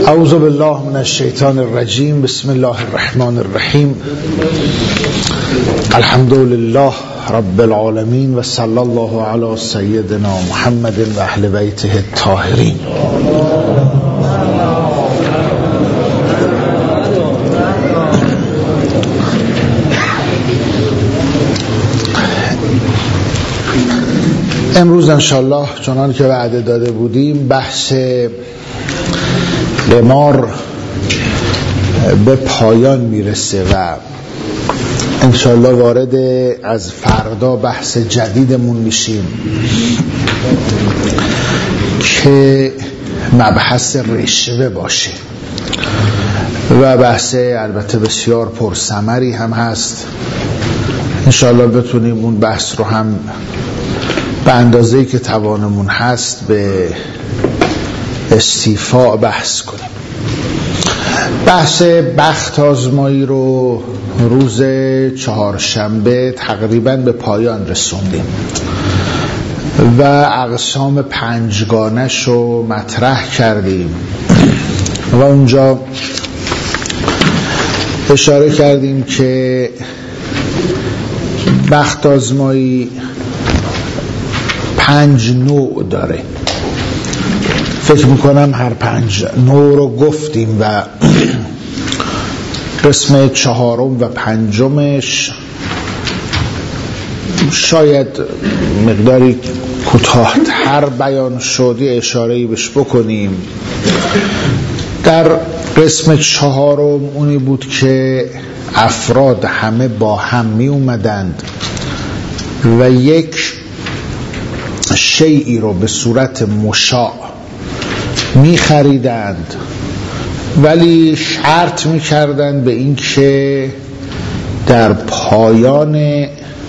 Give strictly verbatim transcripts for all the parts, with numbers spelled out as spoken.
اعوذ بالله من الشیطان الرجیم. بسم الله الرحمن الرحیم. الحمد لله رب العالمین و صلی الله علی سیدنا محمد و اهل بیته الطاهرین. امروز انشالله چنان که وعده داده بودیم بحث قمار به پایان میرسه و انشالله وارد از فردا بحث جدیدمون میشیم که مبحث رشوه باشه و بحث البته بسیار پرثمری هم هست. انشالله بتونیم اون بحث رو هم به اندازه‌ای که توانمون هست به استیفاء بحث کنیم. بحث بخت آزمایی رو روز چهارشنبه تقریبا به پایان رسوندیم و اقسام پنجگانش رو مطرح کردیم و اونجا اشاره کردیم که بخت آزمایی پنج نوع داره. فکر میکنم هر پنج نوع رو گفتیم و قسم چهارم و پنجمش شاید مقداری کوتاه‌تر بیان شد، یه اشاره‌ای بهش بکنیم. در قسم چهارم اونی بود که افراد همه با هم می اومدند و یک شیئی رو به صورت مشاع می خریدند ولی شرط می کردند به این که در پایان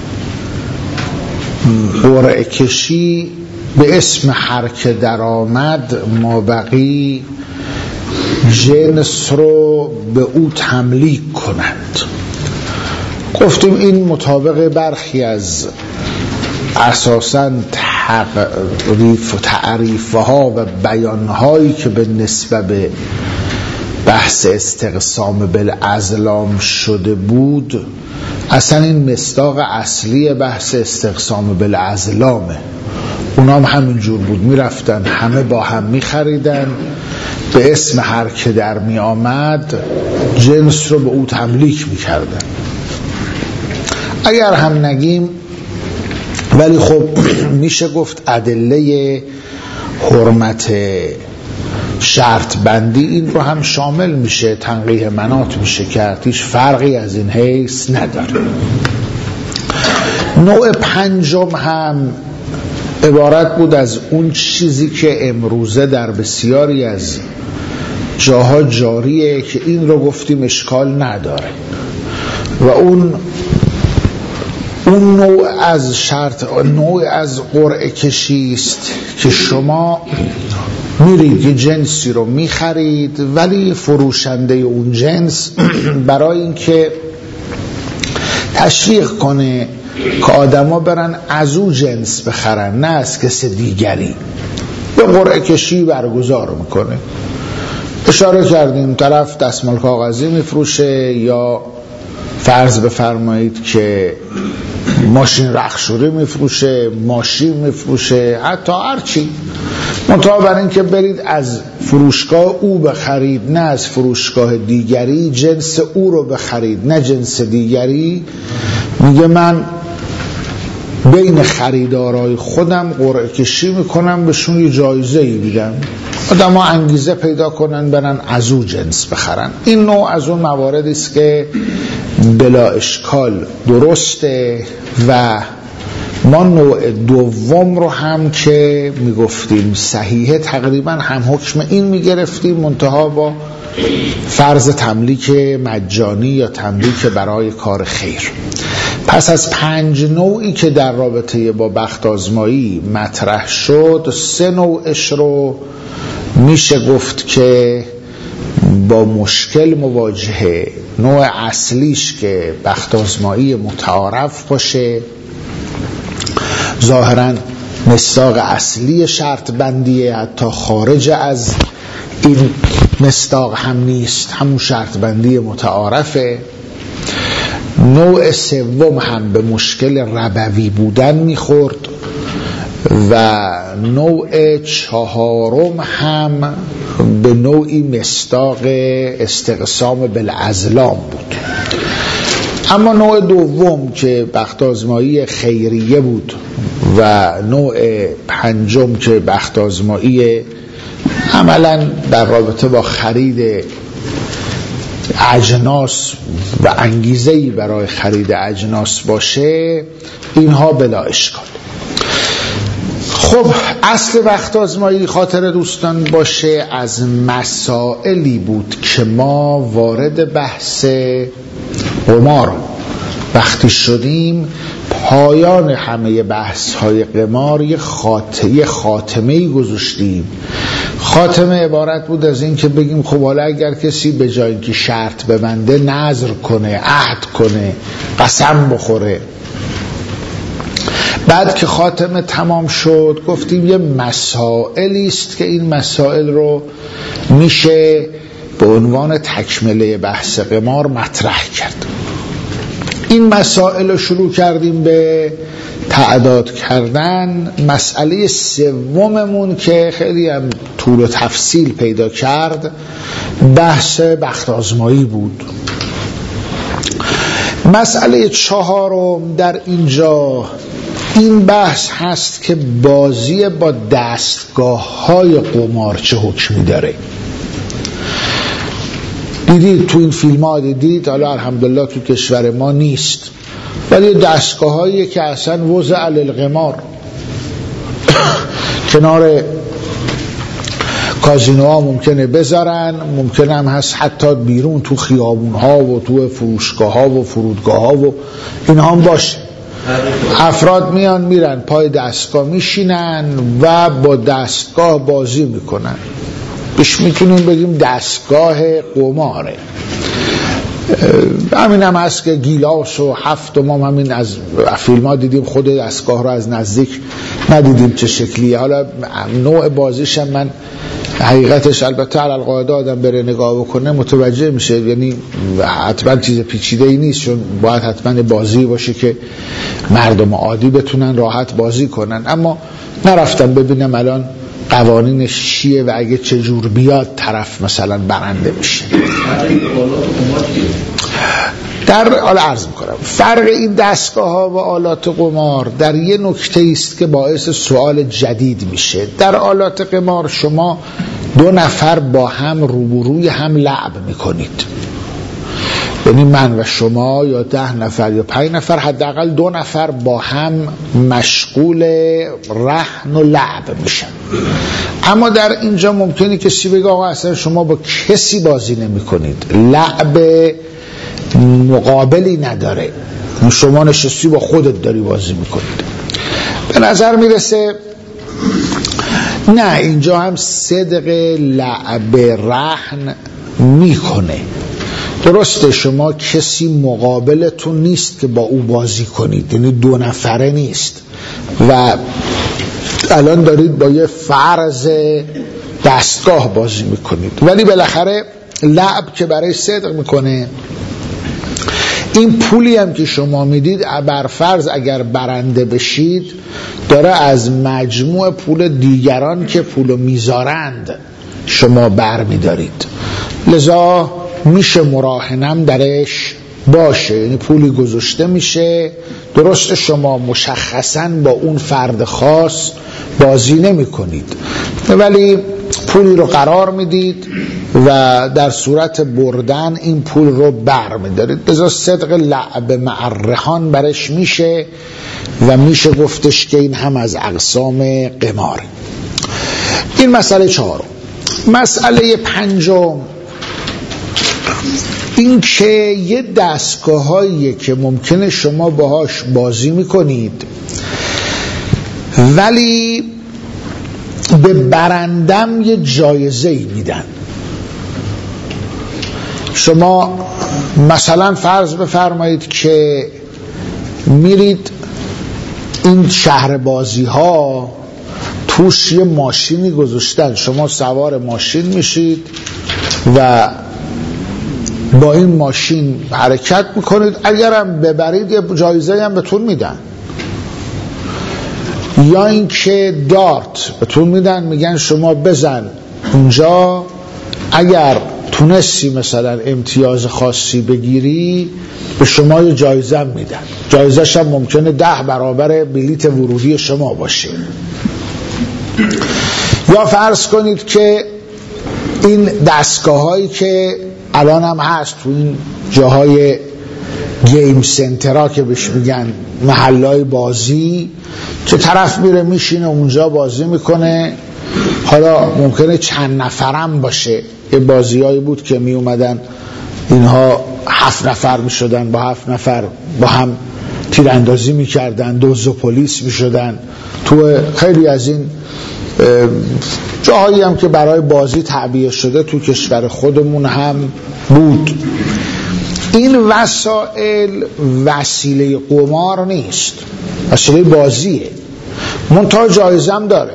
قرعه کشی به اسم هر که در آمد مابقی جنس رو به او تملیک کنند. گفتیم این مطابق برخی از اساساً تعریف و تعریفها و بیانهایی که به نسبت به بحث استقسام بالازلام شده بود، اصلا این مصداق اصلی بحث استقسام بالازلامه. اونا هم همینجور بود، میرفتن همه با هم میخریدن به اسم هر که در می آمد جنس رو به او تملیک میکردن. اگر هم نگیم ولی خب میشه گفت ادله حرمت شرط بندی این رو هم شامل میشه، تنقیح منات میشه کرد، هیچ فرقی از این حیث نداره. نوع پنجم هم عبارت بود از اون چیزی که امروزه در بسیاری از جاها جاریه که این رو گفتیم اشکال نداره و اون اون نوع از شرط نوع از قرعه کشی است که شما میرید یه جنسی رو میخرید ولی فروشنده اون جنس برای اینکه تشویق کنه که آدما برن از اون جنس بخرن نه از کسی دیگری، به قرعه کشی برگزار میکنه. اشاره کردیم طرف دستمال کاغذی میفروشه یا فرض بفرمایید که ماشین رخشوری میفروشه، ماشین میفروشه، حتی هرچی، منتها برای این که برید از فروشگاه او بخرید نه از فروشگاه دیگری، جنس او رو بخرید نه جنس دیگری، میگه من بین خریدارای خودم قرعه کشی میکنم، بهشون یه جایزه‌ای میدم، آدم ها انگیزه پیدا کنن برن از او جنس بخرن. این نوع از اون مواردی است که بلا اشکال درسته و ما نوع دوم رو هم که میگفتیم صحیحه تقریبا هم حکم این میگرفتیم، منتها با فرض تملیک مجانی یا تملیک برای کار خیر. پس از پنج نوعی که در رابطه با بخت آزمایی مطرح شد، سه نوعش رو میشه گفت که با مشکل مواجهه. نوع اصلیش که بخت آزمایی متعارف باشه، ظاهراً مصداق اصلی شرط بندیه، حتی خارج از این مصداق هم نیست، همون شرط بندی متعارفه. نوع سوم هم به مشکل ربوی بودن میخورد و نوع چهارم هم به نوعی مصداق استقسام بالازلام بود. اما نوع دوم که بخت آزمایی خیریه بود و نوع پنجم که بخت آزمایی عملا در رابطه با خرید اجناس و انگیزه‌ای برای خرید اجناس باشه، اینها بلا اشکال. خب اصل بخت آزمایی خاطر دوستان باشه از مسائلی بود که ما وارد بحث قمار وقتی شدیم، پایان همه بحث های قمار یه خاتمه خاتمه‌ای گذاشتیم. خاتمه عبارت بود از این که بگیم خب حالا اگر کسی به جای اینکه شرط ببنده نذر کنه، عهد کنه، قسم بخوره. بعد که خاتمه تمام شد گفتیم یه مسائلی است که این مسائل رو میشه به عنوان تکمله بحث قمار مطرح کرد. این مسائل رو شروع کردیم به تعداد کردن. مسئله سوممون که خیلی هم طول و تفصیل پیدا کرد بحث بخت آزمایی بود. مسئله چهارم در اینجا این بحث هست که بازی با دستگاه های قمار چه حکمی داره. دیدید تو این فیلم ها، دیدید حالا الحمدلله تو کشور ما نیست، ولی دستگاه هایی که اصلا وضع علی القمار کنار کازینوها ممکنه بذارن، ممکنه هم هست حتی بیرون تو خیابون ها و تو فروشگاه ها و فرودگاه ها و این هم باشه. افراد میان میرن پای دستگاه میشینن و با دستگاه بازی میکنن. بهش میتونیم بگیم دستگاه قماره. همین هم هست که گیلاس و هفت و ما همین از فیلم ها دیدیم، خود دستگاه رو از نزدیک ندیدیم چه شکلیه. حالا نوع بازیش هم من حقیقتش البته علالقاعده آدم بره نگاه بکنه متوجه میشه، یعنی حتما چیز پیچیده ای نیست، چون باید حتما بازی باشه که مردم عادی بتونن راحت بازی کنن. اما نرفتم ببینم الان قوانینش چیه و اگه چجور بیاد طرف مثلا برنده میشه. در حال عرض میکنم فرق این دستگاه ها و آلات قمار در یه نکته است که باعث سوال جدید میشه. در آلات قمار شما دو نفر با هم روبروی هم لعب میکنید، یعنی من و شما یا ده نفر یا پنج نفر، حداقل دو نفر با هم مشغول رهن و لعب میشن. اما در اینجا ممکنه کسی بگه آقا اصلا شما با کسی بازی نمی کنید، لعب مقابلی نداره، شما نشستی با خودت داری بازی میکنید. به نظر میرسه نه، اینجا هم صدق لعب رهن میکنه. درسته شما کسی مقابلتون نیست که با او بازی کنید، یعنی دو نفره نیست و الان دارید با یه فرض دستگاه بازی میکنید، ولی بالاخره لعب که برای صدق میکنه. این پولی هم که شما میدید بر فرض اگر برنده بشید داره از مجموع پول دیگران که پولو میذارند شما بر میدارید، لذا میشه مراهنم درش باشه، یعنی پولی گذاشته میشه. درست شما مشخصاً با اون فرد خاص بازی نمی کنید، ولی پولی رو قرار میدید و در صورت بردن این پول رو بر میدارید، لذا صدق لعب معرهان برش میشه و میشه گفتش که این هم از اقسام قمار. این مسئله چهارم. مسئله پنجم این که یه دستگاه هایی که ممکنه شما باهاش بازی میکنید ولی به برندم یه جایزه ای میدن. شما مثلا فرض بفرمایید که میرید این شهر بازی ها توش یه ماشینی گذاشتن، شما سوار ماشین میشید و با این ماشین حرکت میکنید، اگرم ببرید یه جایزه هم بهتون میدن، یا اینکه دارت بهتون میدن، میگن شما بزن اونجا، اگر تونستی مثلا امتیاز خاصی بگیری به شما یه جایزه هم میدن، جایزه‌ش هم ممکنه ده برابر بلیت ورودی شما باشه. یا فرض کنید که این دستگاه هایی که الان هم هست تو این جاهای گیم سنترها که بهش میگن محلهای بازی، که طرف میره میشینه اونجا بازی میکنه، حالا ممکنه چند نفرم باشه، یه بازیایی بود که می اومدن اینها هفت نفر می شدن، با هفت نفر با هم تیراندازی می کردن، دزد و پلیس می شدن. تو خیلی از این جاهایی هم که برای بازی تعبیه شده تو کشور خودمون هم بود. این وسایل وسیله قمار نیست، وسیله بازیه، منتها جایزه هم داره.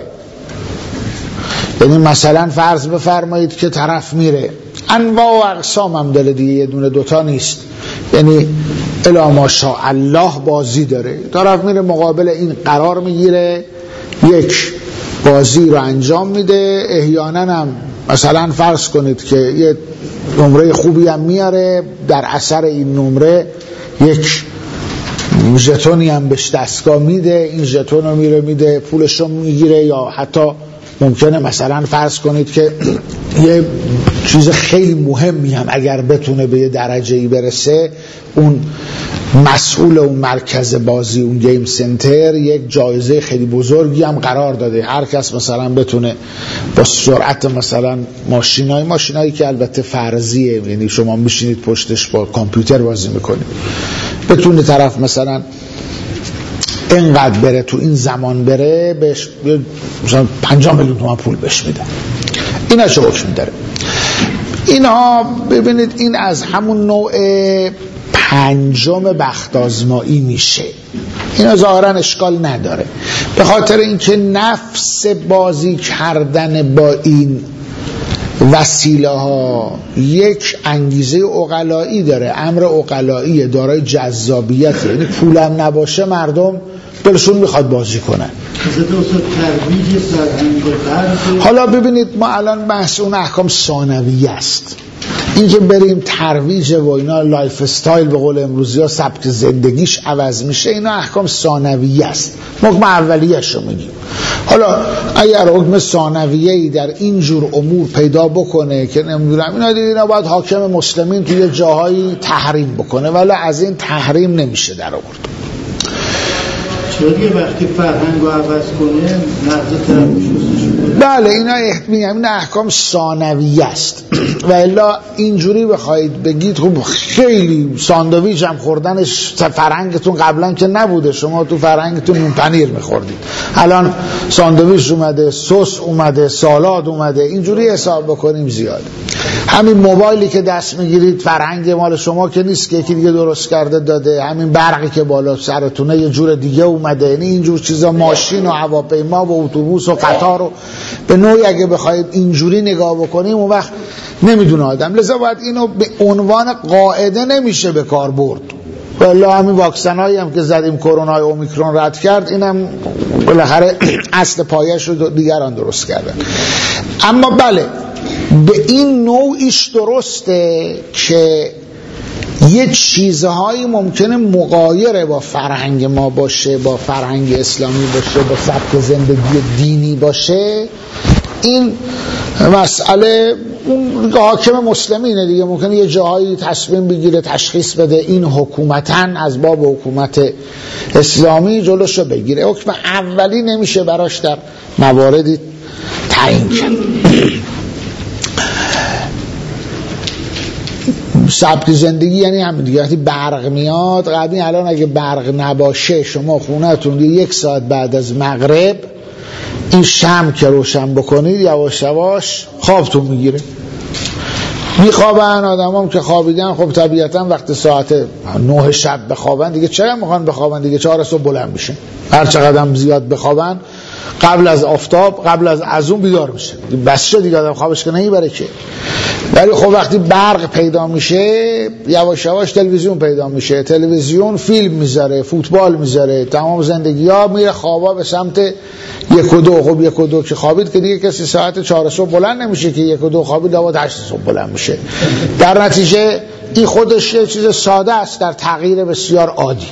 یعنی مثلا فرض بفرمایید که طرف میره، انواع و اقسام هم داره دیگه، یه دونه دوتا نیست، یعنی الا ماشاءالله بازی داره، طرف میره مقابل این قرار میگیره، یک بازی رو انجام میده، احیانا هم مثلا فرض کنید که یه نمره خوبی هم میاره، در اثر این نمره یک ژتونی هم بهش دستگاه میده، این ژتون رو میره میده پولش رو میگیره، یا حتی ممکنه مثلا فرض کنید که یه چیز خیلی مهمی هم اگر بتونه به یه درجه‌ای برسه، اون مسئول اون مرکز بازی، اون گیم سنتر، یک جایزه خیلی بزرگی هم قرار داده، هر کس مثلا بتونه با سرعت مثلا ماشینای ماشینایی که البته فرضیه، یعنی شما میشینید پشتش با کامپیوتر بازی میکنید، بتونه طرف مثلا اینقدر بره تو این زمان بره، بهش مثلا پنجاه میلیون تومان پول بهش میدن. اینا چه حکم داره؟ اینا ببینید این از همون نوع پنجم بخت آزمایی میشه، اینا ظاهرا اشکال نداره، به خاطر اینکه نفس بازی کردن با این وسیله ها یک انگیزه عقلایی داره، امر عقلایی دارای جذابیت، یعنی پولم نباشه مردم دلشون میخواد بازی کنن. حالا ببینید ما الان بحث اون احکام ثانویه است، این که بریم ترویج و اینا لایف استایل به قول امروزی ها سبک زندگیش عوض میشه، اینا احکام ثانویه است، حکم اولیه‌اش رو میگیم. حالا اگر حکم ثانویه‌ای در این جور امور پیدا بکنه که نمیدونم اینا دیگه، اینا باید حاکم مسلمین توی جاهایی تحریم بکنه، ولی از این تحریم نمیشه در آورد. چون یه وقتی فرهنگ رو عوض کنه نقض طرف. بله اینا میگم این احکام ثانویه است و الا اینجوری بخواید بگید خب خیلی ساندویچ هم خوردنش فرهنگتون قبلا که نبوده، شما تو فرهنگتون نون پنیر میخوردید، الان ساندویچ اومده، سس اومده، سالاد اومده، اینجوری حساب بکنیم زیاده. همین موبایلی که دست میگیرید فرهنگ مال شما که نیست که یکی دیگه درست کرده داده، همین برقی که بالا سرتونه یه جور دیگه اومده، یعنی اینجور چیزا، ماشین و هواپیما و اتوبوس و قطار و به نوعی اگه بخواید اینجوری نگاه بکنیم اون وقت نمیدونه آدم، لذا باید اینو به عنوان قاعده نمیشه به کار برد. والله همین واکسن هایی هم که زدیم کرونا اومیکرون رد کرد، اینم بالاخره اصل پایش رو دیگران درست کردن. اما بله به این نوعیش درسته که یه چیزهایی ممکنه مغایر با فرهنگ ما باشه، با فرهنگ اسلامی باشه، با سبک زندگی دینی باشه، این مسئله اون حاکم مسلمینه دیگه، ممکنه یه جاهایی تصمیم بگیره تشخیص بده این حکومتاً از باب حکومت اسلامی جلوشو بگیره، حکم اولی نمیشه براش در مواردی تعیین کرد. سبک زندگی یعنی همین دیگه، وقتی برق میاد، قبلی الان اگه برق نباشه شما خونه‌تون یک ساعت بعد از مغرب این شمع که روشن بکنید یواش یواش خوابتون میگیره، میخوابن آدم هم که خوابیدن، خب طبیعتا وقت ساعت نه شب بخوابن دیگه چرا میخوان بخوابن دیگه، چهار صبح بلند میشن، هر چقدر هم زیاد بخوابن قبل از آفتاب، قبل از از اون بیدار میشه. بس چه دیگه آدم خوابش که نمیبره که. ولی خب وقتی برق پیدا میشه یواش یواش تلویزیون پیدا میشه، تلویزیون فیلم میذاره، فوتبال میذاره، تمام زندگی ها میره خوابا به سمت یک و دو. خب یک و دو که خوابید که دیگه کسی ساعت چهار صبح بلند نمیشه که یک و دو خوابید لابد هشت صبح بلند میشه. در نتیجه این خودش یه چیز ساده است در تغییر بسیار عادی.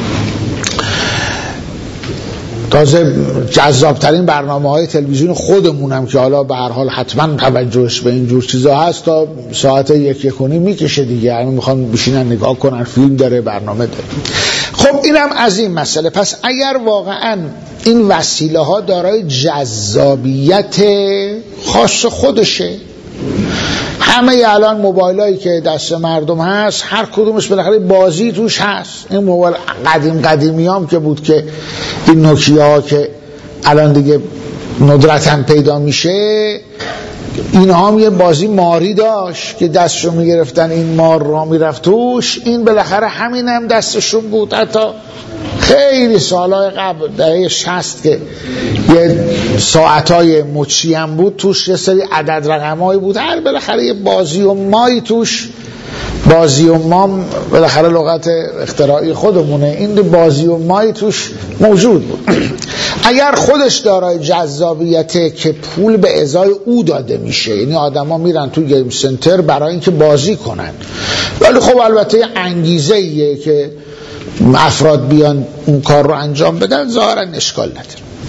تازه جذابترین برنامه‌های تلویزیون خودمون هم که حالا به هر حال حتما توجهش به این جور چیزا هست تا ساعت یک یک و نیم میکشه دیگه، همین میخوان بشینن نگاه کنن، فیلم داره، برنامه داره. خب اینم از این مسئله. پس اگر واقعا این وسیله ها دارای جذابیت خاص خودشه، همه الان موبایلایی که دست مردم هست هر کدومش بالاخره بازی توش هست. این موبایل قدیم قدیمی هم که بود که این نوکیا ها که الان دیگه ندرتاً پیدا میشه، این هم یه بازی ماری داشت که دستشو میگرفتن این مار را میرفت توش. این بالاخره همین هم دستشون بود. حتی خیلی سالهای قبل دهه شصت که یه ساعتای مچی هم بود توش یه سری عدد رقمایی بود، هر بالاخره یه بازی و مایی توش. بازی و مام بالاخره لغت اختراعی خودمونه، این بازی و مایی توش موجود بود. اگر خودش دارای جذابیته که پول به ازای او داده میشه، یعنی آدم ها میرن تو گیم سنتر برای اینکه بازی کنن، ولی خب البته انگیزه ایه که افراد بیان اون کار رو انجام بدن، ظاهرا اشکال نداره.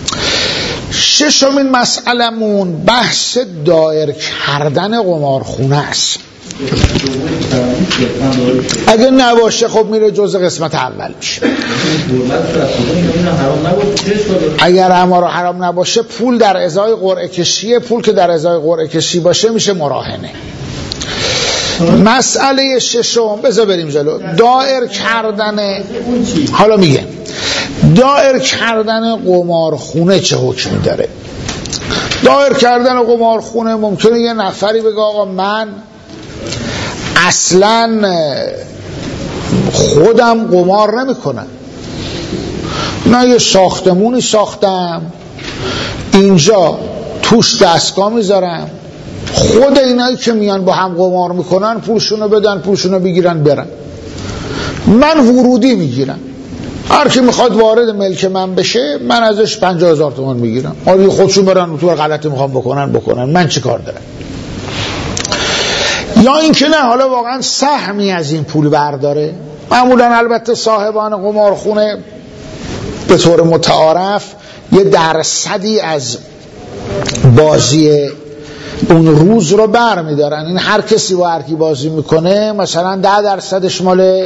ششمین مسئلمون بحث دایر کردن قمارخونه است. اگه نباشه خب میره جزء قسمت اول میشه. اگر امر حرام نباشه پول در ازای قرعه کشیه، پول که در ازای قرعه کشی باشه میشه مراهنه. مسئله ششم، بذار بریم جلو. دایر کردن، حالا میگه دایر کردن قمارخونه چه حکمی داره. دایر کردن قمارخونه ممکنه یه نفری بگه آقا من اصلا خودم قمار نمی کنم، من یه ساختمونی ساختم اینجا توش دستگاه میذارم، خود اینایی که میان با هم قمار میکنن پولشونو بدن، پولشونو بگیرن برن، من ورودی میگیرم، هر کی میخواد وارد ملک من بشه من ازش پنجاه هزار تومان میگیرم، آره خودشون برن تو غلطی میخوام بکنن بکنن، من چی کار دارم. یا اینکه نه، حالا واقعا سهمی از این پول برداره. معمولا البته صاحبان قمارخونه به طور متعارف یه درصدی از بازی اون روز رو بر میدارن. این هر کسی با هر کی بازی میکنه مثلا ده درصدش مال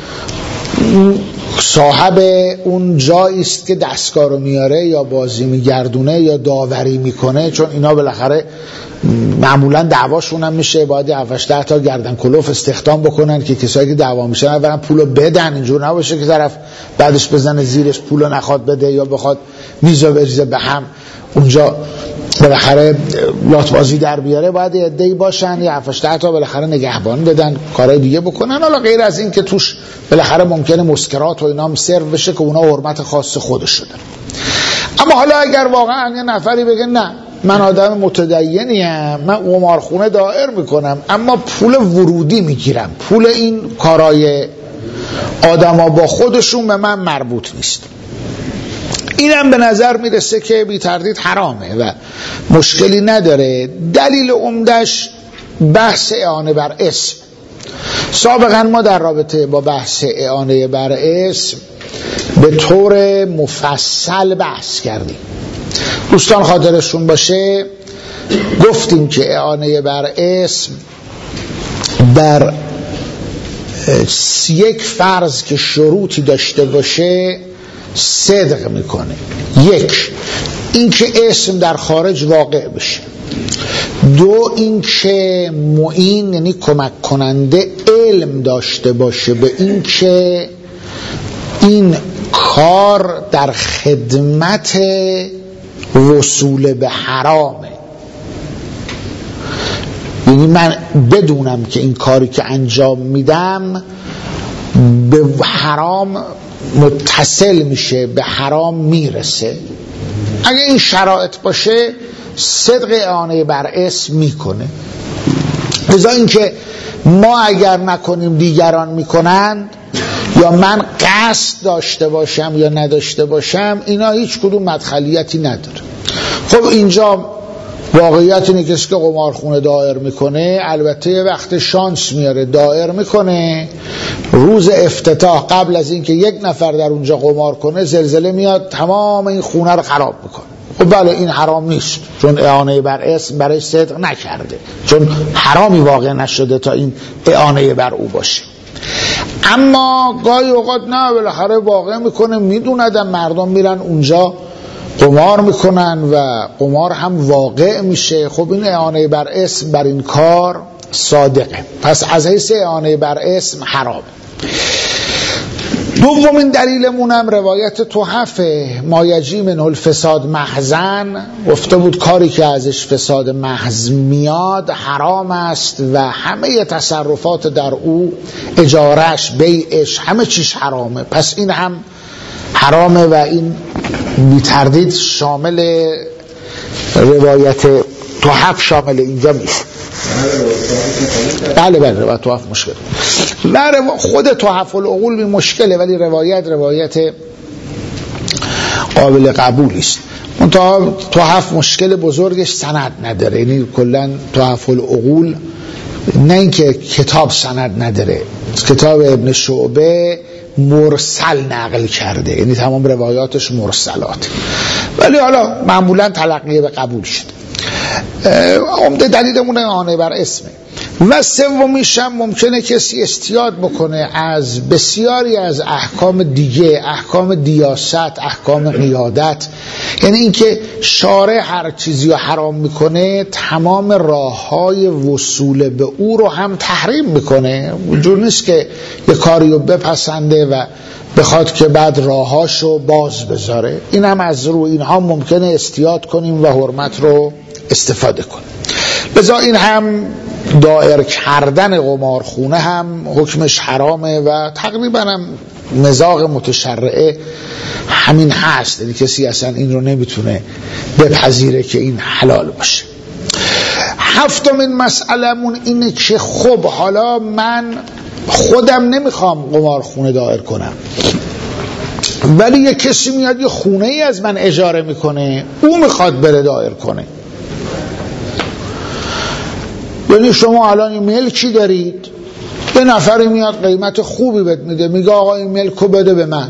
صاحب اون جایی است که دستگاه رو میاره یا بازی میگردونه یا داوری میکنه، چون اینا بالاخره معمولا دعواشون هم میشه، باید هفت ده تا گردن کلوف استخدام بکنن که کسایی که دعوا میشن اولا پولو بدن، اینجور نباشه که طرف بعدش بزنه زیرش پولو نخواد بده یا بخواد میزو بریزه به هم اونجا بالاخره لات بازی در بیاره. باید یه عده‌ای باشن یا هفت ده تا بالاخره نگهبان بدن، کارهای دیگه بکنن. حالا غیر از این که توش بالاخره ممکنه مسکرات و اینا هم سرو بشه که اونا حرمت خاص خودش دارن. اما حالا اگر واقعا یه نفری بگه نه من آدم متدینیم، من قمارخونه دایر میکنم اما پول ورودی میگیرم، پول این کارای آدما با خودشون به من مربوط نیست، اینم به نظر میرسه که بی تردید حرامه و مشکلی نداره. دلیل عمدش بحث اعانه بر اسم. سابقا ما در رابطه با بحث اعانه بر اسم به طور مفصل بحث کردیم. دوستان خاطرشون باشه گفتیم که اعانه بر اسم در یک فرض که شروطی داشته باشه صدق میکنه. یک، اینکه اسم در خارج واقع بشه. دو، اینکه معین یعنی کمک کننده علم داشته باشه به اینکه این کار در خدمت وصول به حرامه، یعنی من بدونم که این کاری که انجام میدم به حرام متصل میشه، به حرام میرسه. اگه این شرایط باشه صدق اعانه بر اسم میکنه. لذا اینکه ما اگر نکنیم دیگران میکنند یا من قصد داشته باشم یا نداشته باشم، اینا هیچ کدوم مدخلیتی نداره. خب اینجا واقعیت اینه کسی که قمارخونه دایر میکنه البته یه وقت شانس میاره، دایر میکنه روز افتتاح قبل از اینکه یک نفر در اونجا قمار کنه زلزله میاد تمام این خونه رو خراب میکنه. خب بله این حرام نیست، چون اعانه بر اسم برای صدق نکرده، چون حرامی واقع نشده تا این اعانه بر او باشه. اما گاهی اوقات نه، بالاخره واقع میکنه، میدوندن مردم میرن اونجا قمار میکنن و قمار هم واقع میشه. خب این اعانه بر اسم بر این کار صادقه، پس از حیث اعانه بر اسم حرام. دومین دلیلمونم روایت تحفه ما یجی منه الفساد محضن، گفته بود کاری که ازش فساد محض میاد حرام است و همه تصرفات در او، اجارش، بیعش، همه چیش حرامه. پس این هم حرامه و این بی تردید شامل روایت تحف شامل اینجا میشه. بله بله روایت تحف مشکل نه، خود تحف العقول بی مشکله، ولی روایت روایت قابل قبولی است. منتها تحف مشکل بزرگش سند نداره، یعنی کلا تحف العقول نه اینکه کتاب سند نداره، کتاب ابن شعبه مرسل نقل کرده، یعنی تمام روایاتش مرسلات، ولی حالا معمولا تلقیه به قبول شد. عمده دلیلمون اعانه بر اسمه. و سومیش هم ممکنه کسی استیاد بکنه از بسیاری از احکام دیگه، احکام دیاست، احکام قیادت، یعنی اینکه شارع هر چیزی رو حرام میکنه تمام راههای وصول به او رو هم تحریم میکنه. جور نیست که یه کاری رو بپسنده و بخواد که بعد راهاشو باز بذاره. این هم از رو اینها ممکنه استیاد کنیم و حرمت رو استفاده کنیم. لذا این هم دایر کردن قمارخونه هم حکمش حرامه و تقریبا هم مزاق متشرعه همین هست، یعنی کسی اصلا این رو نمیتونه بپذیره که این حلال باشه. هفتمین مسئلمون اینه که خب حالا من خودم نمیخوام قمارخونه دایر کنم، ولی یه کسی میاد یه خونه ای از من اجاره میکنه، او میخواد بره دایر کنه. یعنی شما الان این ملکی دارید، یه نفری میاد قیمت خوبی بهت میده، میگه آقا این ملکو بده به من.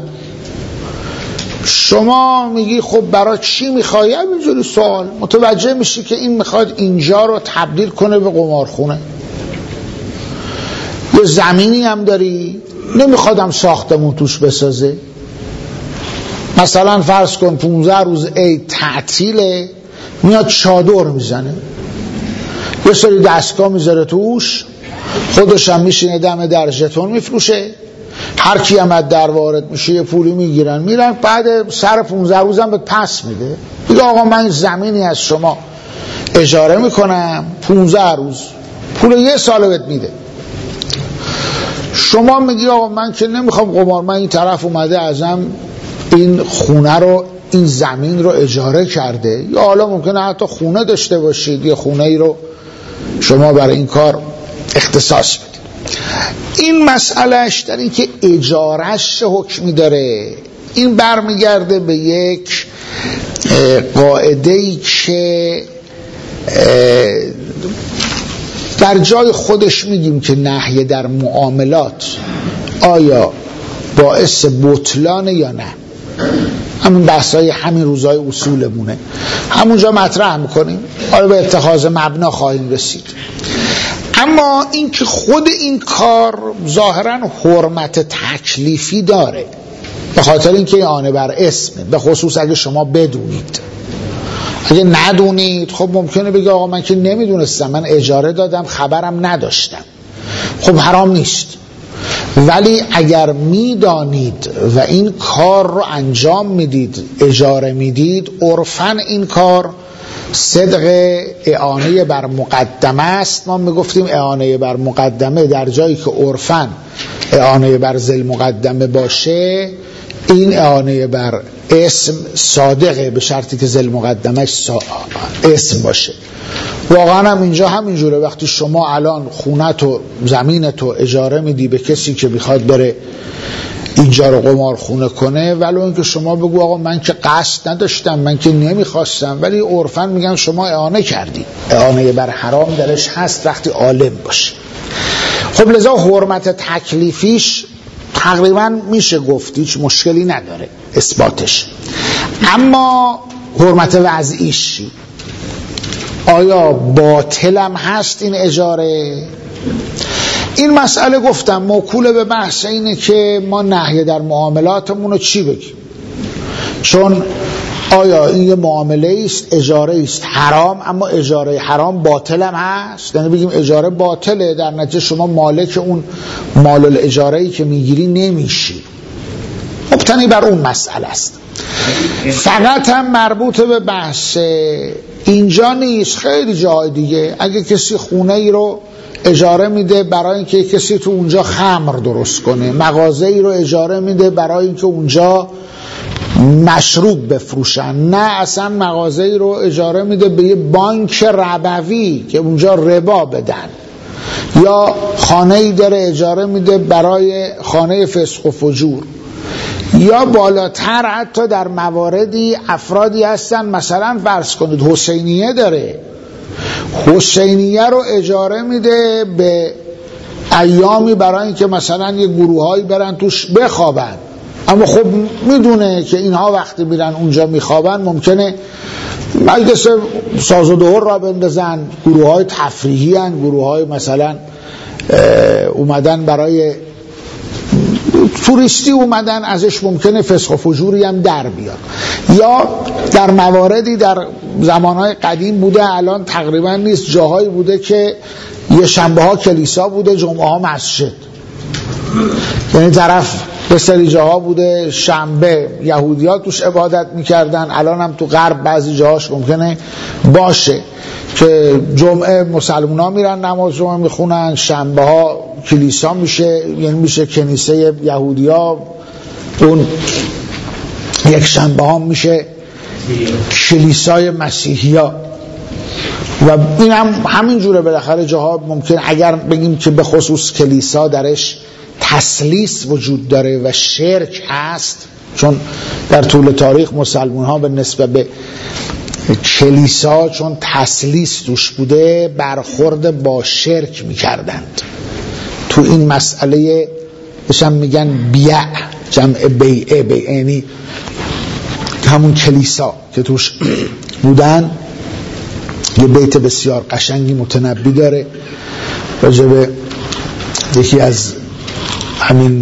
شما میگی خب برای چی میخوای؟ همینجوری سوال متوجه میشی که این میخواد اینجا رو تبدیل کنه به قمارخونه. یه زمینی هم داری، نمیخوادم ساختمون توش بسازه. مثلا فرض کن پونزده روز عید تعطیله، میاد چادر میزنه، یه سری دستگاه میذاره توش، خودش هم میشینه دم در ژتون میفروشه، هر کی هم از در وارد میشه یه پولی میگیرن میرن، بعد سر پونزده روز هم به پس میده، میگه آقا من زمینی از شما اجاره میکنم پونزده روز، پول یه سال بهت میده. شما میگی آقا من که نمیخوام قمار، من این طرف اومده ازم این خونه رو، این زمین رو اجاره کرده، یا حالا ممکنه حتی خونه داشته باشید، یه خونه ای رو شما برای این کار اختصاص بدید. این مسئلهش در این که اجارهش حکمی داره، این برمیگرده به یک قاعده‌ای که در جای خودش میگیم که نهی در معاملات آیا باعث بطلانه یا نه. همون بحثای همین روزای اصولمونه، همونجا مطرح میکنیم، حالا به اتخاذ مبنا خواهیم رسید. اما این که خود این کار ظاهرا حرمت تکلیفی داره، به خاطر اینکه آنه بر اسمه، به خصوص اگه شما بدونید. اگه ندونید خب ممکنه بگه آقا من که نمیدونستم، من اجاره دادم خبرم نداشتم، خب حرام نیست. ولی اگر میدانید و این کار رو انجام میدید، اجاره میدید، عرفاً این کار صدق اعانه بر مقدمه است. ما میگفتیم اعانه بر مقدمه در جایی که عرفاً اعانه بر ذل مقدمه باشه، این اعانه بر اسم صادقه، به شرطی که ذل مقدمش اسم باشه. واقعا هم اینجا همینجوره. وقتی شما الان خونت و زمینت رو اجاره میدی به کسی که میخواد بره اینجا رو قمار خونه کنه، ولو اینکه شما بگو آقا من که قصد نداشتم، من که نمیخواستم، ولی عرفاً میگن شما اعانه کردی. اعانه بر حرام درش هست وقتی عالم باشه. خب لذا حرمت تکلیفیش تقریبا میشه گفت هیچ مشکلی نداره اثباتش. اما حرمت وضعیش آیا باطلم هست این اجاره؟ این مسئله گفتم موکول به بحث اینه که ما نهی در معاملاتمون رو چی بگیم. چون آیا این یه معامله است، اجاره است حرام، اما اجاره حرام باطل هم هست؟ یعنی بگیم اجاره باطله، در نتیجه شما مالک اون مال الاجاره ای که میگیری نمیشی. مبتنی بر اون مسئله است. فقط هم مربوط به بحث اینجا نیست، خیلی جای دیگه. اگه کسی خونه ای رو اجاره میده برای اینکه کسی تو اونجا خمر درست کنه، مغازه ای رو اجاره میده برای اینکه اونجا مشروب بفروشن، نه اصلا مغازه ای رو اجاره میده به یه بانک ربوی که اونجا ربا بدن، یا خانه ای داره اجاره میده برای خانه فسق و فجور، یا بالاتر حتی در مواردی افرادی هستن مثلا فرض کنید حسینیه داره، حسینیه رو اجاره میده به ایامی برای اینکه مثلا یه گروهایی برن توش بخوابن، اما خب میدونه که اینها وقتی میرن اونجا میخوابن ممکنه مجلس ساز و دهر را بندازن، گروه های تفریحی هن، گروه های مثلا اومدن برای توریستی اومدن، ازش ممکنه فسق و فجوری هم در بیاد. یا در مواردی در زمانهای قدیم بوده، الان تقریبا نیست، جاهایی بوده که یه شنبه ها کلیسا بوده، جمعه ها مسجد. یعنی طرف به سری جاها بوده شنبه یهودی ها توش عبادت میکردن، الان هم تو غرب بعضی جاهاش ممکنه باشه که جمعه مسلمان ها میرن نماز جمعه میخونن، شنبه ها کلیسا میشه، یعنی میشه کنیسه یهودی ها، اون یک شنبه ها میشه کلیسای مسیحی ها. و این هم همین جوره بالاخره جاها ممکن اگر بگیم که به خصوص کلیسا درش تسلیس وجود داره و شرک هست، چون در طول تاریخ مسلمان ها به نسبت به کلیسا چون تسلیس توش بوده برخورد با شرک میکردند. تو این مسئله بشم میگن بیع، جمع بیعه، بیعه یعنی همون کلیسا که توش بودن. یه بیت بسیار قشنگی متنبی داره راجب یکی از همین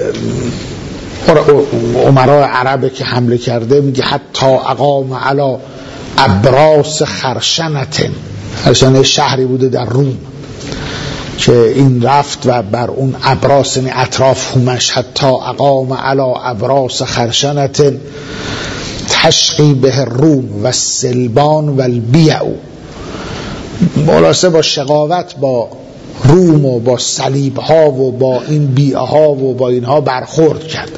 عمرای عربه که حمله کرده، میگه حتی اقام علی ابراس خرشنتن، خرشنه شهری بوده در روم که این رفت و بر اون ابراس یعنی اطراف همش، حتی اقام علی ابراس خرشنتن تشقی به روم و سلبان و البیعو، ملاسه با شقاوت با روم و با صلیب ها و با این بیعه ها و با اینها برخورد کرد.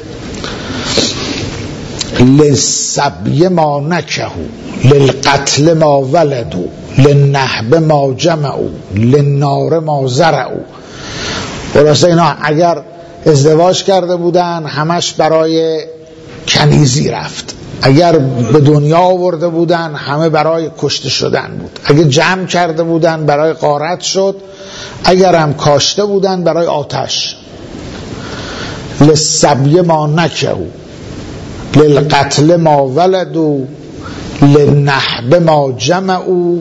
للسبی ما نکهو للقتل ما ولدو للنهب ما جمعو للنار ما زرعو. ملاسه اینا اگر ازدواج کرده بودن همش برای کنیزی رفت، اگر به دنیا آورده بودن همه برای کشته شدن بود، اگر جمع کرده بودن برای غارت شد، اگر هم کاشته بودن برای آتش. للسبی ما نکهو للقتل ما ولدو للنهب ما جمعو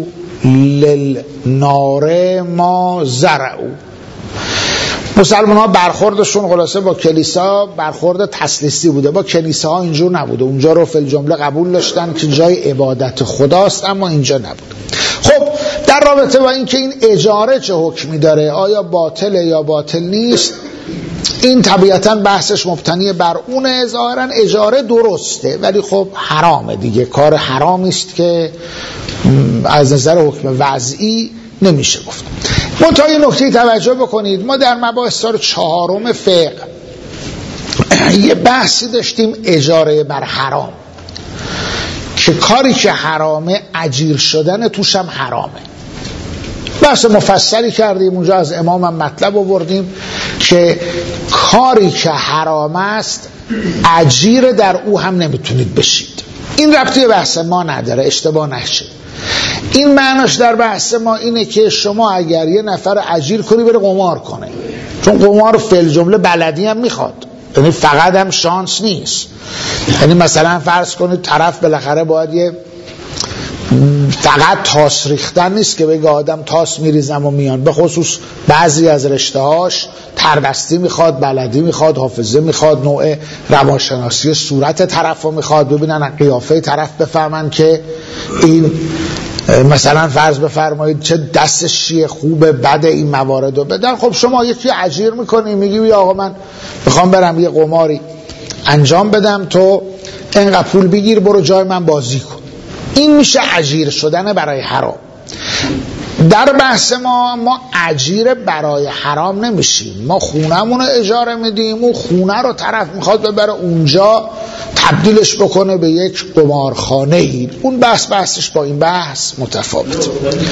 للنار ما زرعو. مسلمان ها برخوردشون خلاصه با کلیسا برخورد تسلیسی بوده، با کلیسا ها اینجور نبوده. اونجا رو فی جمله قبول داشتن که جای عبادت خداست، اما اینجا نبود. خب در رابطه با این که این اجاره چه حکمی داره، آیا باطله یا باطل نیست، این طبیعتا بحثش مبتنی بر اونه. ظاهرا اجاره درسته ولی خب حرامه دیگه، کار حرامی است که از نظر حکم وضعی نمیشه گفت. منتها یه نکته توجه بکنید، ما در مباحث سال چهارم فقه یه بحثی داشتیم اجاره بر حرام، که کاری که حرامه اجیر شدن توش هم حرامه. بحث مفصلی کردیم اونجا، از امام هم مطلب آوردیم که کاری که حرام است اجیر در او هم نمیتونید بشید. این ربطی به بحث ما نداره، اشتباه نشه. این معناش در بحث ما اینه که شما اگر یه نفر اجیر کنی بره قمار کنه، چون قمار فعل جمله بلدی هم میخواد، یعنی فقط هم شانس نیست. یعنی مثلا فرض کنید طرف بالاخره باید یه فقط تاس ریختن نیست که بگه آدم تاس میریزم و میان، به خصوص بعضی از رشته هاش تردستی میخواد، بلدی میخواد، حافظه میخواد، نوع روانشناسی صورت طرف رو میخواد، ببینن قیافه طرف بفهمن که این مثلا فرض بفرمایید چه دستش چیه، خوبه بده، این موارد رو بدن. خب شما یکی اجیر میکنی، میگی آقا من میخوام برم یه قماری انجام بدم، تو اینقدر پول بگیر برو جای من بازی کن. این میشه اجیر شدن برای حرام. در بحث ما ما اجیر برای حرام نمیشیم، ما خونمون رو اجاره میدیم، اون خونه رو طرف میخواد ببره اونجا تبدیلش بکنه به یک قمارخانه ای. اون بحث بحثش با این بحث متفاوت.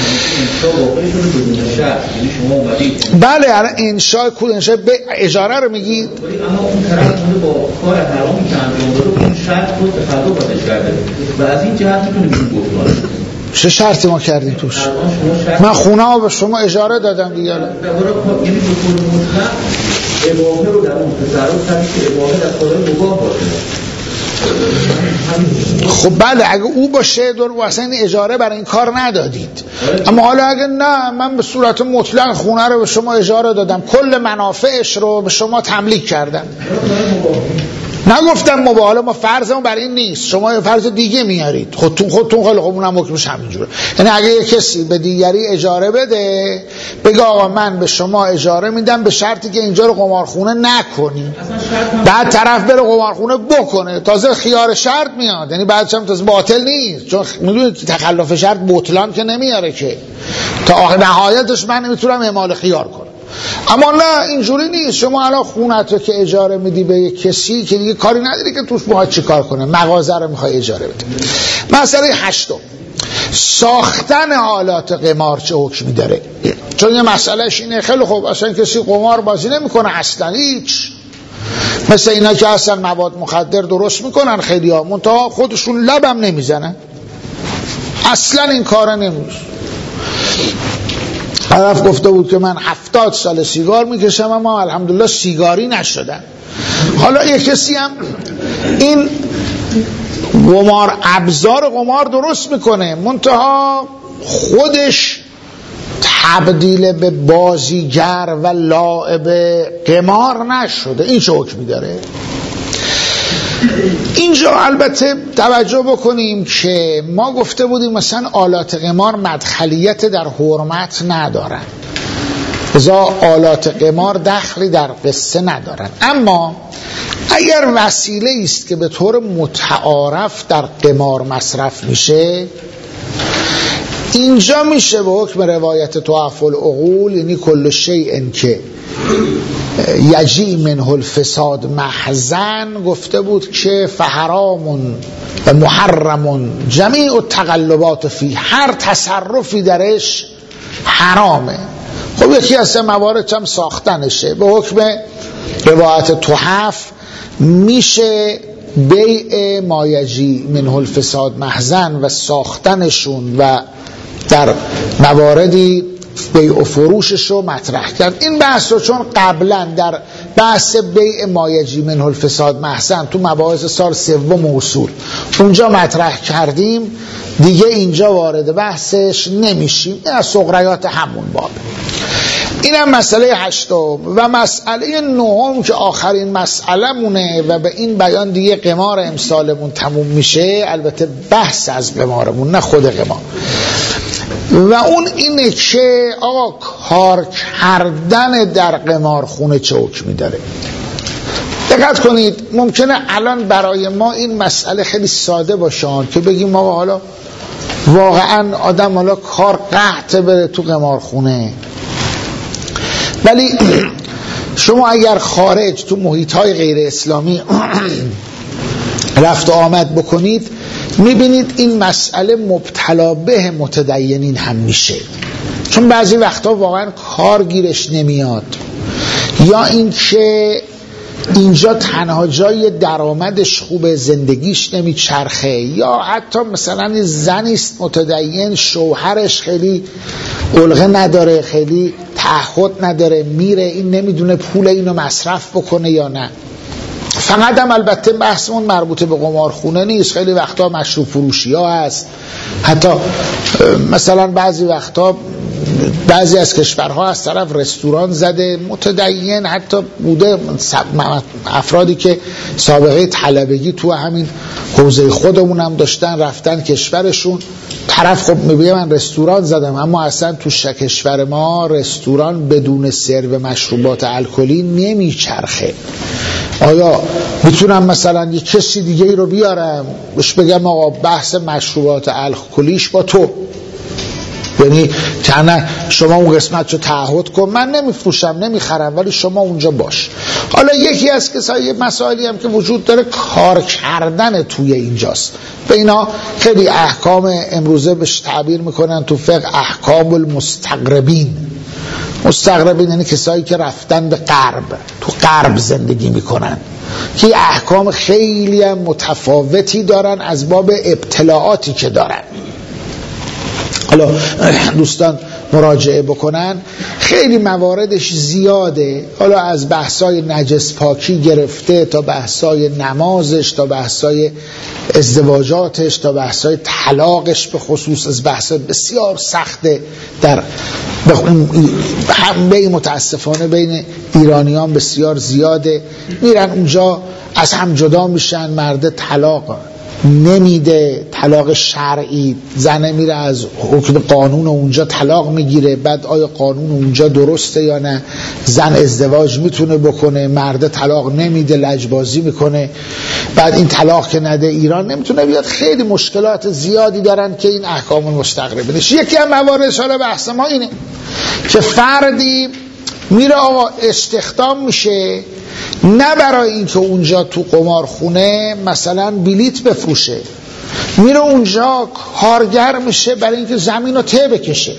بله الان انشاء کل انشاء به اجاره رو میگید، اما اون طرف با کار حرامی که انجام داده اون شرط رو تخلف کرده و از این جهت میتونیم بگیم چه شرطی ما کردیم توش؟ من خونه ها به شما اجاره دادم دیگه. یعنی به طور مطلق اباحه رو در اون تصرف کردیم که اباحه در کارهای مباح باشه. خب بله اگه او باشه دور واسه این اجاره برای این کار ندادید. اما حالا اگه نه، من به صورت مطلق خونه رو به شما اجاره دادم، کل منافعش رو به شما تملیک کردم، نگفتم مباهله، ما فرضمون بر این نیست، شما یه فرض دیگه میارید خودتون خودتون خیلی خوب، اونم حکمش همینجوره. یعنی اگه یه کسی به دیگری اجاره بده، بگه آقا من به شما اجاره میدم به شرطی که اینجا رو قمارخونه نکنی، بعد طرف بره قمارخونه بکنه، تازه خیار شرط میاد، یعنی بعدش هم تازه باطل نیست، چون میدونید که تخلف شرط بطلان که نمیاره که، تا آخر نهایتش من نمیتونم اعمال خیار کنم. اما نه اینجوری نیست، شما الان خونت رو که اجاره میدی به یک کسی که دیگه کاری نداری که توش باید چی کار کنه، مغازه رو میخوای اجاره بده. مسئله هشتم، ساختن آلات قمار چه حکمی داره؟ چون یه مسئلهش اینه خیلی خوب اصلا کسی قمار بازی نمیکنه اصلا هیچ، مثل اینا که اصلا مواد مخدر درست میکنن خیلی ها، منتها خودشون لبم نمیزنن، اصلا این کار نمیشه. طرف گفته بود که من هفتاد سال سیگار میکشم اما الحمدلله سیگاری نشدم. حالا یک کسی هم این قمار ابزار قمار درست میکنه، منتها خودش تبدیل به بازیگر و لاعب قمار نشده، این چه حکمی داره؟ اینجا البته توجه بکنیم که ما گفته بودیم مثلا آلات قمار مدخلیت در حرمت ندارن، لذا آلات قمار دخلی در قصه ندارن. اما اگر وسیله است که به طور متعارف در قمار مصرف میشه، اینجا میشه به حکم روایت تعفل العقول، یعنی کل شیء که یجی منه الفساد محزن، گفته بود که فحرام و محرم جمیع التقلبات فی، هر تصرفی درش حرامه. خب یکی از موارد هم ساختنشه، به حکم روایت تحف میشه بیع مایجی منه الفساد محزن و ساختنشون و در مواردی بیع و فروشش رو مطرح کرد. این بحث رو چون قبلا در بحث بیع مایجی منه الفساد محزن تو مباحث سال سوم اصول اونجا مطرح کردیم، دیگه اینجا وارد بحثش نمیشیم، این از صغریات همون باب. این هم مسئله هشتم. و مسئله نهم که آخرین مسئله مونه و به این بیان دیگه قمار امسالمون تموم میشه، البته بحث از قمارمون نه خود قمار، و اون اینه که آقا کار کردن در قمارخونه چه حکمی داره. دقت کنید، ممکنه الان برای ما این مسئله خیلی ساده باشه که بگیم آقا حالا واقعا آدم حالا کار قحطه بره تو قمارخونه، ولی شما اگر خارج تو محیط‌های غیر اسلامی رفت و آمد بکنید میبینید این مسئله مبتلا به متدینین هم میشه، چون بعضی وقتا واقعا کار گیرش نمیاد، یا اینکه اینجا تنها جای درآمدش خوبه، زندگیش نمیچرخه، یا حتی مثلا زنی است متدین شوهرش خیلی علقه نداره، خیلی تعهد نداره، میره این نمیدونه پول اینو مصرف بکنه یا نه. فقط هم البته بحثمون مربوط به قمارخونه نیست، خیلی وقتا مشروب فروشی ها هست، حتی مثلا بعضی وقتا بعضی از کشورها از طرف رستوران زده متدین حتی بوده، افرادی که سابقه طلبگی تو همین حوزه خودمون هم داشتن رفتن کشورشون، طرف خب میگه من رستوران زدم، اما اصلا تو کشور ما رستوران بدون سرو مشروبات الکلی نمیچرخه. آیا میتونم مثلا یه کسی دیگه ای رو بیارم بهش بگم آقا بحث مشروبات الکلیش با تو، یعنی که شما اون قسمت رو تعهد کن، من نمیفروشم نمیخرم ولی شما اونجا باش. حالا یکی از کسایی مسائلی هم که وجود داره کار کردن توی اینجاست، به اینا خیلی احکام امروزه بهش تعبیر میکنن تو فقه احکام المستغربین. مستغربین یعنی کسایی که رفتن به غرب، تو غرب زندگی میکنن، که احکام خیلی هم متفاوتی دارن از باب ابتلاعاتی که دارن. حالا دوستان مراجعه بکنن، خیلی مواردش زیاده، حالا از بحثای نجس پاکی گرفته تا بحثای نمازش، تا بحثای ازدواجاتش، تا بحثای طلاقش، به خصوص از بحثای بسیار سخته در همه متاسفانه بین ایرانیان بسیار زیاده. میرن اونجا از هم جدا میشن، مرد طلاق نمیده، طلاق شرعی، زنه میره از حکم قانون اونجا طلاق میگیره، بعد آیا قانون اونجا درسته یا نه، زن ازدواج میتونه بکنه، مرد طلاق نمیده، لجبازی میکنه، بعد این طلاق که نده ایران نمیتونه بیاد. خیلی مشکلات زیادی دارن که این احکام مستغربینش. یکی از مواردش حالا بحث ما اینه که فردی میره آقا استخدام میشه، نه برای اینکه اونجا تو قمارخونه مثلا بلیت بفروشه، میره اونجا کارگر میشه برای اینکه زمین رو ته بکشه،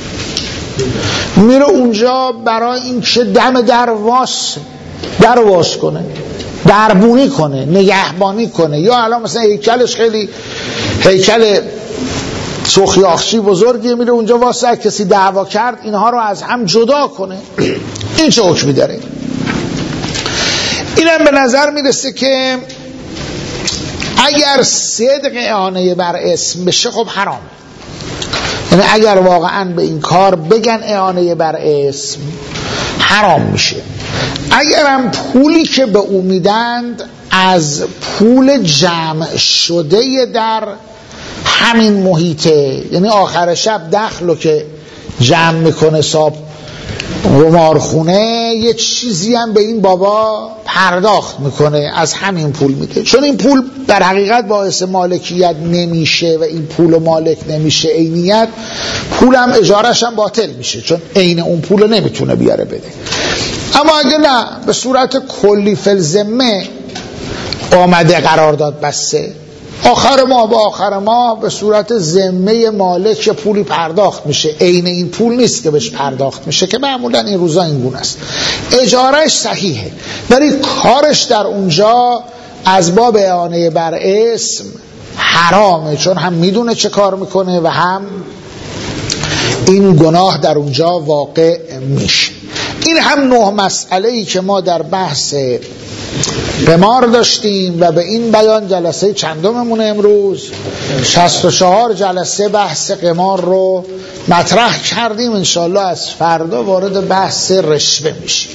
میره اونجا برای اینکه دم در واس در واس کنه، دربونی کنه، نگهبانی کنه، یا الان مثلا هیکلش خیلی هیکل سخیاخچی بزرگی، میره اونجا واسه کسی دعوا کرد اینها رو از هم جدا کنه. این چه حکمی داره؟ اینم به نظر میرسه که اگر صدق اعانه بر اسم بشه خب حرام، یعنی اگر واقعا به این کار بگن اعانه بر اسم حرام میشه. اگرم پولی که به او میدند از پول جمع شده در همین محیطه، یعنی آخر شب دخلو که جمع میکنه صاحب قمارخونه یه چیزی هم به این بابا پرداخت میکنه، از همین پول میده، چون این پول در حقیقت باعث مالکیت نمیشه و این پول مالک نمیشه عینیت، پولم اجارش هم باطل میشه چون عین اون پول نمیتونه بیاره بده. اما اگه نه به صورت کلی فلزمه آمده قرارداد بسته، آخر ماه با آخر ماه به صورت ذمه مالک پولی پرداخت میشه، عین این پول نیست که بهش پرداخت میشه که معمولا این روزا این گونه است، اجارهش صحیحه، ولی کارش در اونجا از باب اعانه بر اسم حرامه، چون هم میدونه چه کار میکنه و هم این گناه در اونجا واقع میشه. این هم نه مسئله ای که ما در بحث قمار داشتیم و به این بیان جلسه چندممون امروز شصت و چهار جلسه بحث قمار رو مطرح کردیم. انشاءالله از فردا وارد بحث رشوه میشیم.